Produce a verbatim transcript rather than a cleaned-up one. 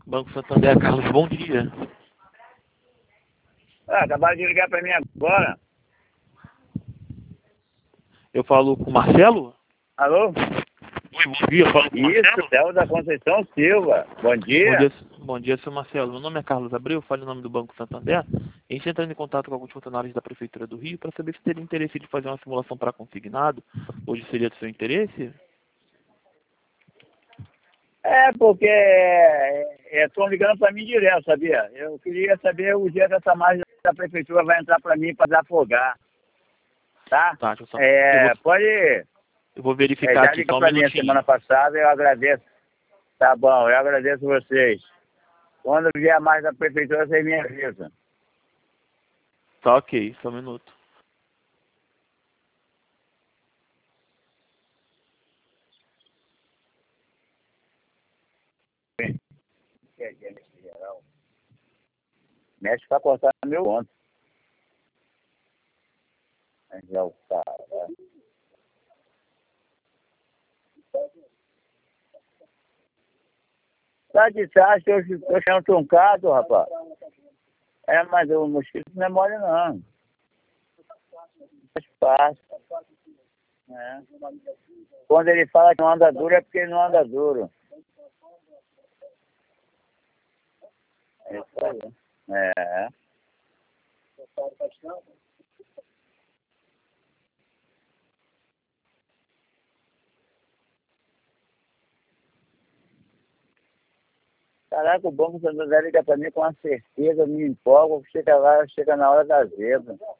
Banco Santander, Carlos, bom dia. Ah, acabaram de ligar para mim agora. Eu falo com o Marcelo? Alô? Oi, bom dia, eu falo com o Isso, Marcelo? Céu da Conceição Silva. Bom dia. Bom dia, bom dia, seu Marcelo. Meu nome é Carlos Abreu, falo em nome do Banco Santander. A gente entrando em contato com alguns funcionários da Prefeitura do Rio para saber se teria interesse de fazer uma simulação para consignado. Hoje seria do seu interesse? É, porque estão ligando para mim direto, sabia? Eu queria saber o dia que essa margem da Prefeitura vai entrar para mim para desafogar. Tá? Tá, deixa eu só... É, eu vou, pode ir. eu vou É, verificar já aqui ligou só um para mim a minutinho. semana passada, eu agradeço. Tá bom, eu agradeço vocês. Quando vier mais da Prefeitura, vocês me avisam. Tá ok, só um minuto. Mexe para cortar meu ponto. É o cara. Tá de trás que eu tô sendo truncado, rapaz. É, mas o mosquito não é mole, não. Faz parte. É. Quando ele fala que não anda duro, é porque ele não anda duro. É isso aí. É. Caraca, o Banco Santander liga pra mim com uma certeza, me empolga, chega lá, chega na hora da zebra.